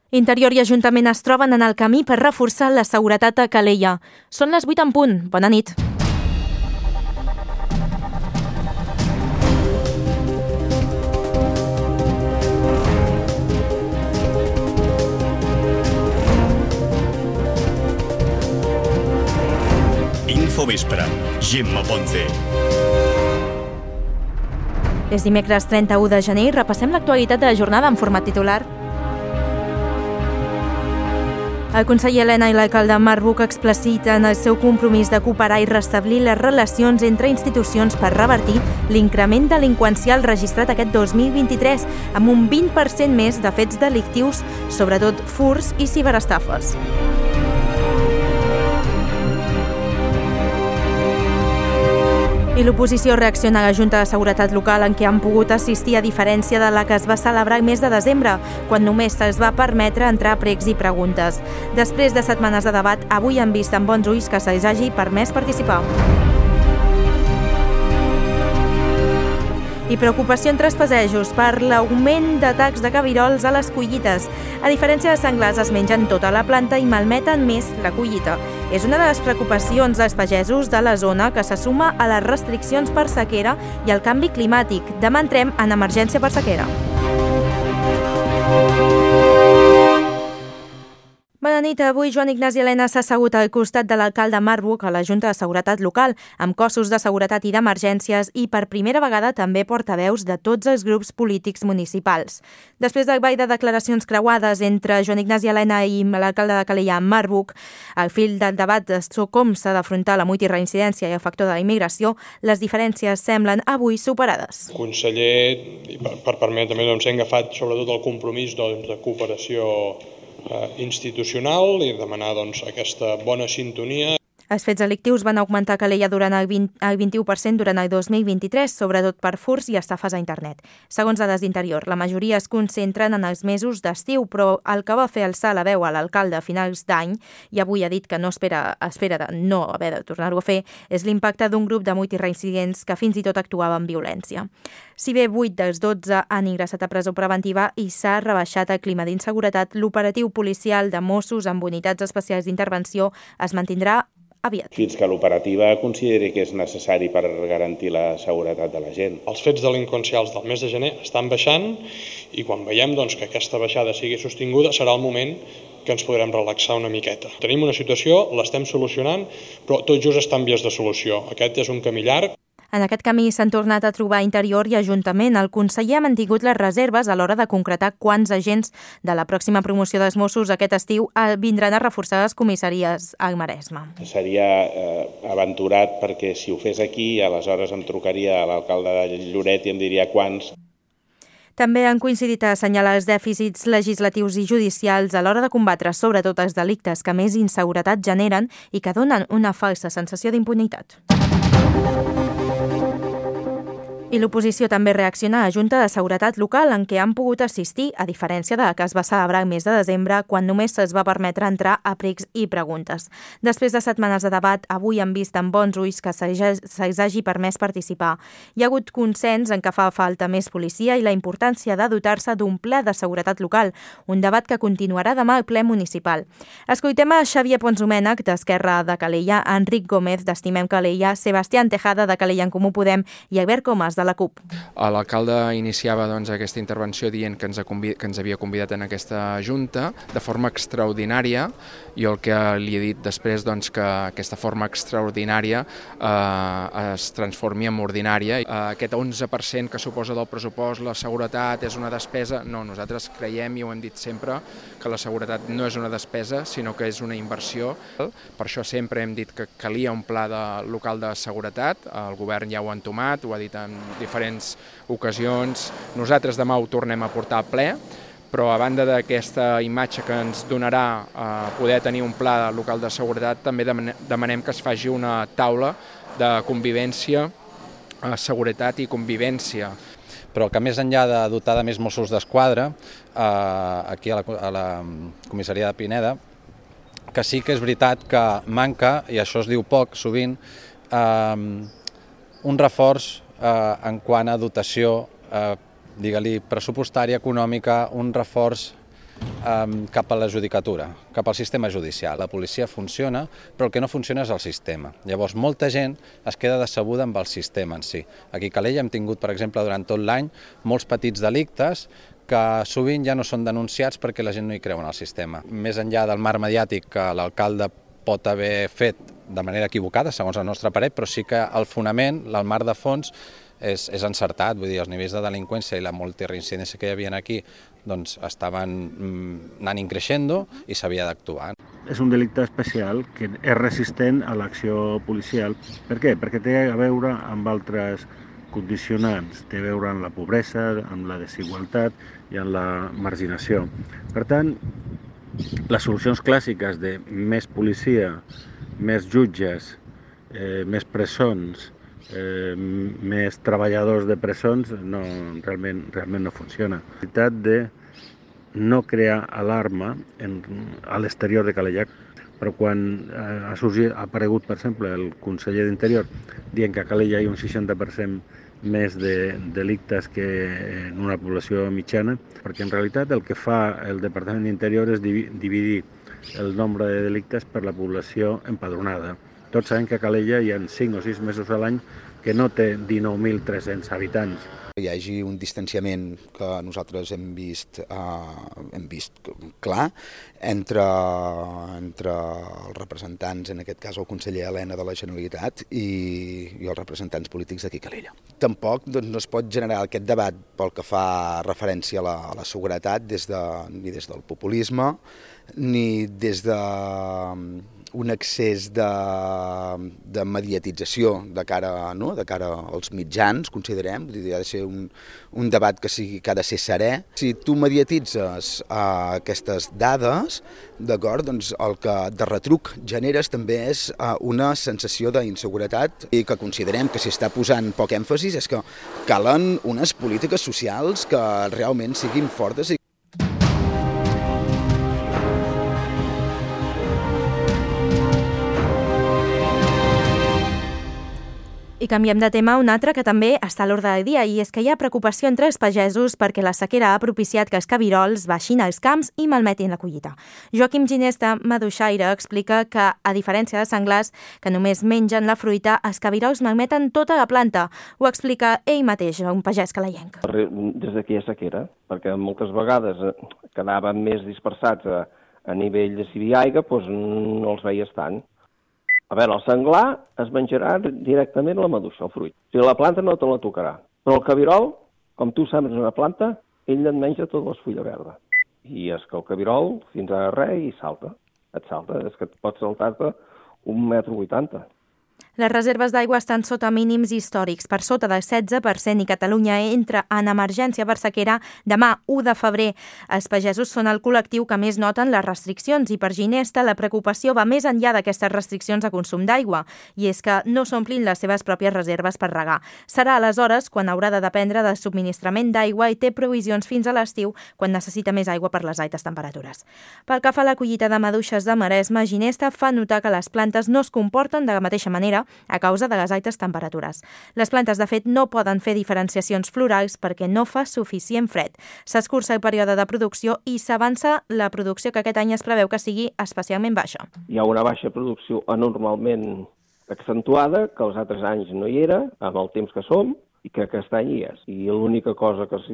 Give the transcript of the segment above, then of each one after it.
Interior i Ajuntament es troben en el camí per reforçar la seguretat a Calella. Són les 8 en punt. Bona nit. Infovespre, Gemma Ponce. És dimecres 31 de gener i repassem l'actualitat de la jornada en format titular. El conseller Elena i l'alcalde Marc Buch expliciten el seu compromís de cooperar i restablir les relacions entre institucions per revertir l'increment delinqüencial registrat aquest 2023, amb un 20% més de fets delictius, sobretot furts i ciberestafes. I l'oposició reacciona a la Junta de Seguretat Local en què han pogut assistir a diferència de la que es va celebrar el mes de desembre, quan només se'ls va permetre entrar pregs i preguntes. Després de setmanes de debat, avui han vist amb bons ulls que se'ls hagi permès participar. I preocupació entre els passejos per l'augment d'atacs de cabirols a les collites. A diferència de senglars, es mengen tota la planta i malmeten més la collita. És una de les preocupacions dels pagesos de la zona que se suma a les restriccions per sequera i al canvi climàtic. Demà entrem en emergència per sequera. Bona nit. Avui Joan Ignasi Elena s'ha assegut al costat de l'alcalde Marc Buch a la Junta de Seguretat Local, amb cossos de seguretat i d'emergències i per primera vegada també portaveus de tots els grups polítics municipals. Després del ball de declaracions creuades entre Joan Ignasi Elena i l'alcalde de Calella, Marc Buch, al fil del debat sobre com s'ha d'afrontar la multireincidència i el factor de la immigració, les diferències semblen avui superades. Conseller, per permetre també hem agafat sobretot el compromís de cooperació institucional i demanar aquesta bona sintonia. Els fets delictius van augmentar a Calella durant el 21% durant el 2023, sobretot per furts i estafes a internet. Segons dades d'Interior, la majoria es concentren en els mesos d'estiu, però el que va fer alçar la veu a l'alcalde a finals d'any, i avui ha dit que no espera de no haver de tornar-ho a fer, és l'impacte d'un grup de multireincidents que fins i tot actuava amb violència. Si bé 8 dels 12 han ingressat a presó preventiva i s'ha rebaixat el clima d'inseguretat, l'operatiu policial de Mossos amb unitats especials d'intervenció es mantindrà aviat. Fins que l'operativa consideri que és necessari per garantir la seguretat de la gent. Els fets delinqüencials del mes de gener estan baixant i quan veiem que aquesta baixada sigui sostinguda serà el moment que ens podrem relaxar una miqueta. Tenim una situació, l'estem solucionant, però tot just està en vies de solució. Aquest és un camí llarg. En aquest camí s'han tornat a trobar Interior i Ajuntament. El conseller ha mantingut les reserves a l'hora de concretar quants agents de la pròxima promoció dels Mossos aquest estiu vindran a reforçar les comissaries al Maresme. Seria aventurat perquè si ho fes aquí, aleshores em trucaria a l'alcalde de Lloret i em diria quants. També han coincidit a assenyalar els dèficits legislatius i judicials a l'hora de combatre sobretot els delictes que més inseguretat generen i que donen una falsa sensació d'impunitat. I l'oposició també reacciona a la Junta de Seguretat Local en què han pogut assistir, a diferència de la que es va celebrar el mes de desembre, quan només se'ls va permetre entrar a pregs i preguntes. Després de setmanes de debat, avui han vist amb bons ulls que se'ls hagi permès participar. Hi ha hagut consens en què fa falta més policia i la importància de dotar-se d'un ple de seguretat local, un debat que continuarà demà al ple municipal. Escoltem a Xavier Ponsdomènech, d'Esquerra de Calella, Enric Gómez, d'Estimem Calella, Sebastián Tejada, de Calella en Comú Podem, i Albert Comas, de la CUP. L'alcalde iniciava aquesta intervenció dient que ens havia convidat en aquesta junta de forma extraordinària. Jo el que li he dit després que aquesta forma extraordinària es transformi en ordinària. Aquest 11% que suposa del pressupost, la seguretat és una despesa. No, nosaltres creiem i ho hem dit sempre que la seguretat no és una despesa sinó que és una inversió. Per això sempre hem dit que calia un pla local de seguretat. El govern ja ho ha entomat, ho ha dit en diferents ocasions. Nosaltres demà ho tornem a portar al ple, però a banda d'aquesta imatge que ens donarà poder tenir un pla local de seguretat, també demanem que es faci una taula de convivència, seguretat i convivència. Però que més enllà de dotar de més Mossos d'Esquadra, aquí a la comissaria de Pineda, que sí que és veritat que manca, i això es diu poc sovint, un reforç en quant a dotació, digue-li pressupostària, econòmica, un reforç cap a la judicatura, cap al sistema judicial. La policia funciona, però el que no funciona és el sistema. Llavors, molta gent es queda decebuda amb el sistema en si. Aquí a Calella hem tingut, per exemple, durant tot l'any, molts petits delictes que sovint ja no són denunciats perquè la gent no hi creu en el sistema. Més enllà del marc mediàtic que l'alcalde pot haver fet de manera equivocada, segons el nostre parer, però sí que el fonament, el marc de fons, és encertat. Vull dir, els nivells de delinqüència i la multireincidència que hi havia aquí doncs estaven anant increixendo i s'havia d'actuar. És un delicte especial que és resistent a l'acció policial. Per què? Perquè té a veure amb altres condicionants, té a veure amb la pobresa, amb la desigualtat i amb la marginació. Per tant, les solucions clàssiques de més policia, més jutges, més presons, més treballadors de presons realment no funciona. La necessitat de no crear alarma a l'exterior de Calella, però quan ha aparegut, per exemple, el conseller d'Interior dient que a Calella hi ha un 60% més de delictes que en una població mitjana, perquè en realitat el que fa el Departament d'Interior és dividir el nombre de delictes per la població empadronada. Tots sabem que a Calella hi ha 5 o 6 mesos a l'any que no té 19.300 habitants. Hi hagi un distanciament que nosaltres hem vist clar entre els representants, en aquest cas el conseller Elena de la Generalitat i els representants polítics d'aquí a Calella. Tampoc no es pot generar aquest debat pel que fa referència a la seguretat ni des del populisme ni des de un excés de mediatització de cara als mitjans, considerem. Ha de ser un debat que ha de ser serè. Si tu mediatitzes aquestes dades, d'acord, doncs el que de retruc generes també és una sensació d'inseguretat i que considerem que s'hi està posant poc èmfasis és que calen unes polítiques socials que realment siguin fortes. I canviem de tema a un altre que també està a l'ordre del dia, i és que hi ha preocupació entre els pagesos perquè la sequera ha propiciat que els cabirols baixin als camps i malmetin la collita. Joaquim Ginesta, maduixaire, explica que, a diferència de senglars, que només mengen la fruita, els cabirols malmeten tota la planta. Ho explica ell mateix, un pagès calellenc. Des d'aquí hi ha sequera, perquè moltes vegades quedaven més dispersats a nivell de si hi havia aigua, doncs no els veies tant. A veure, el senglar es menjarà directament la maduixa, el fruit. O sigui, la planta no te la tocarà. Però el cabirol, com tu sembres una planta, ell et menja totes les fulles verdes. I és que el cabirol, fins a res, i salta. Et salta, és que et pots saltar-te 1,80 m. Les reserves d'aigua estan sota mínims històrics, per sota del 16%, i Catalunya entra en emergència per sequera demà, 1 de febrer. Els pagesos són el col·lectiu que més noten les restriccions i per Ginesta la preocupació va més enllà d'aquestes restriccions de consum d'aigua, i és que no s'omplin les seves pròpies reserves per regar. Serà aleshores quan haurà de dependre del subministrament d'aigua i té provisions fins a l'estiu, quan necessita més aigua per les altes temperatures. Pel que fa a la collita de maduixes de Maresme, Ginesta fa notar que les plantes no es comporten de la mateixa manera a causa de les altes temperatures. Les plantes, de fet, no poden fer diferenciacions florals perquè no fa suficient fred. S'escurça el període de producció i s'avança la producció, que aquest any es preveu que sigui especialment baixa. Hi ha una baixa producció anormalment accentuada, que els altres anys no hi era, amb el temps que som, i que aquest any hi és. I l'única cosa que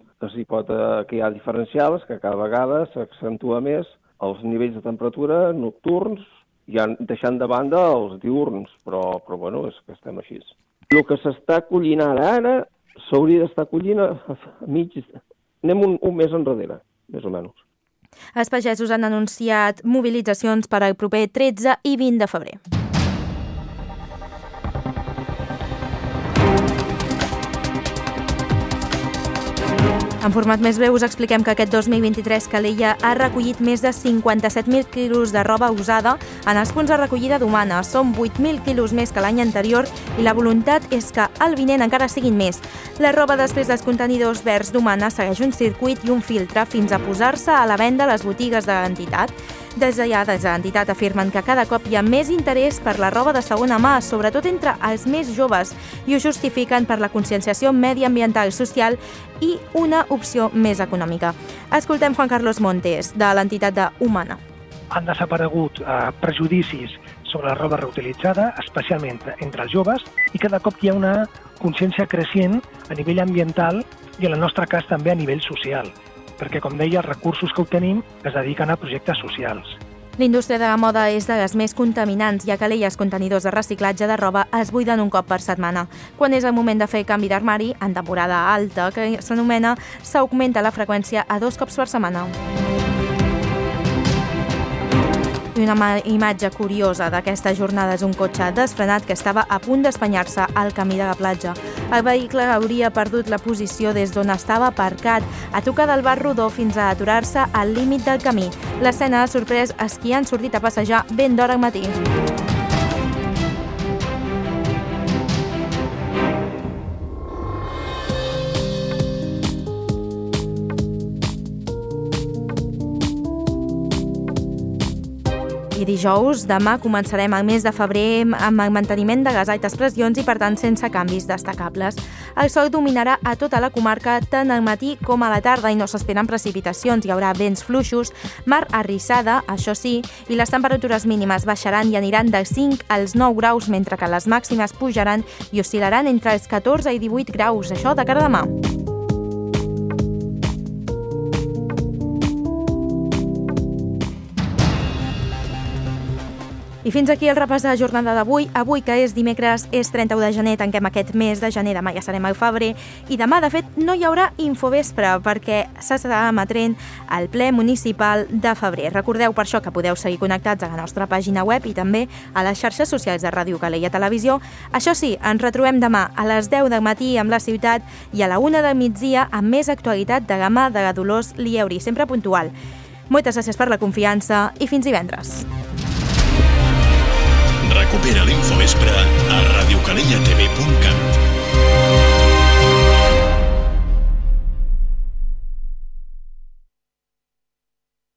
hi ha diferencial és que cada vegada s'accentua més els nivells de temperatura nocturns, ja deixant de banda els diurns, però bueno, és que estem així. El que s'està collint ara s'hauria d'estar collint a mig... Anem un mes enrere, més o menys. Els pagesos han anunciat mobilitzacions per al proper 13 i 20 de febrer. En format més breu us expliquem que aquest 2023 Calella ha recollit més de 57.000 quilos de roba usada en els punts de recollida d'Humana. Són 8.000 quilos més que l'any anterior i la voluntat és que el vinent encara siguin més. La roba després dels contenidors verds d'Humana segueix un circuit i un filtre fins a posar-se a la venda a les botigues de l'entitat. Des de l'entitat afirmen que cada cop hi ha més interès per la roba de segona mà, sobretot entre els més joves, i ho justifiquen per la conscienciació mediambiental i social i una opció més econòmica. Escoltem Juan Carlos Montes, de l'entitat de Humana. Han desaparegut prejudicis sobre la roba reutilitzada, especialment entre els joves, i cada cop hi ha una consciència creixent a nivell ambiental i en el nostre cas també a nivell social, perquè, com deia, els recursos que obtenim es dediquen a projectes socials. La indústria de la moda és de les més contaminants, ja que els contenidors de reciclatge de roba es buiden un cop per setmana. Quan és el moment de fer canvi d'armari, en temporada alta, que s'anomena, s'augmenta la freqüència a 2 cops per setmana. I una imatge curiosa d'aquesta jornada és un cotxe desfrenat que estava a punt d'espanyar-se al camí de la platja. El vehicle hauria perdut la posició des d'on estava aparcat, a tocar del bar rodó fins a aturar-se al límit del camí. L'escena ha sorprès els qui han sortit a passejar ben d'hora al matí. I dijous, demà, començarem el mes de febrer amb el manteniment de les altes pressions i, per tant, sense canvis destacables. El sol dominarà a tota la comarca tant al matí com a la tarda i no s'esperen precipitacions. Hi haurà vents fluixos, mar arrissada, això sí, i les temperatures mínimes baixaran i aniran dels 5 als 9 graus, mentre que les màximes pujaran i oscil·laran entre els 14 i 18 graus. Això de cara a demà. I fins aquí el repàs de la jornada d'avui. Avui, que és dimecres, és 31 de gener, tanquem aquest mes de gener, demà ja serem al febrer, i demà, de fet, no hi haurà Infovespre, perquè s'estarà emetent el ple municipal de febrer. Recordeu per això que podeu seguir connectats a la nostra pàgina web i també a les xarxes socials de Ràdio Calella Televisió. Això sí, ens retrobem demà a les 10 del matí amb La Ciutat i a la 1 del migdia amb més actualitat de la mà de la Dolors Lieuri, sempre puntual. Moltes gràcies per la confiança i fins divendres. Recupera l'Infovespre